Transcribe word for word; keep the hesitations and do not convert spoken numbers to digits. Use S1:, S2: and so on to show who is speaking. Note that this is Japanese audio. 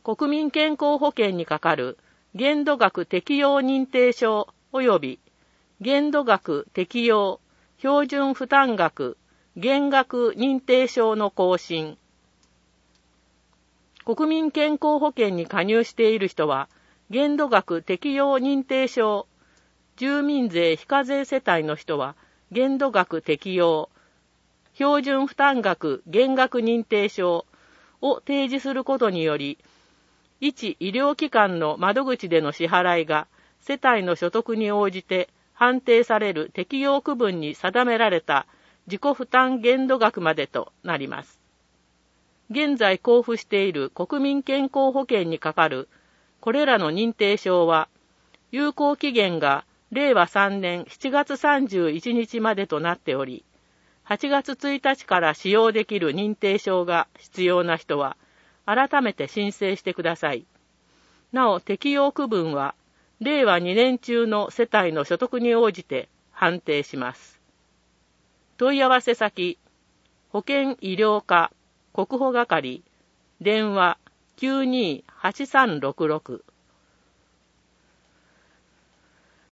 S1: 国民健康保険にかかる限度額適用認定証及び限度額適用標準負担額減額認定証の更新。国民健康保険に加入している人は、限度額適用認定証、住民税非課税世帯の人は、限度額適用、標準負担額減額認定証を提示することにより、一医療機関の窓口での支払いが世帯の所得に応じて判定される適用区分に定められた自己負担限度額までとなります。現在交付している国民健康保険にかかるこれらの認定証は、有効期限がれいわさんねんしちがつさんじゅういちにちまでとなっており、はちがつついたちから使用できる認定証が必要な人は、改めて申請してください。なお、適用区分は、れいわにねん中の世帯の所得に応じて判定します。問い合わせ先、保険医療課国保係、電話きゅうにーはちさんろくろく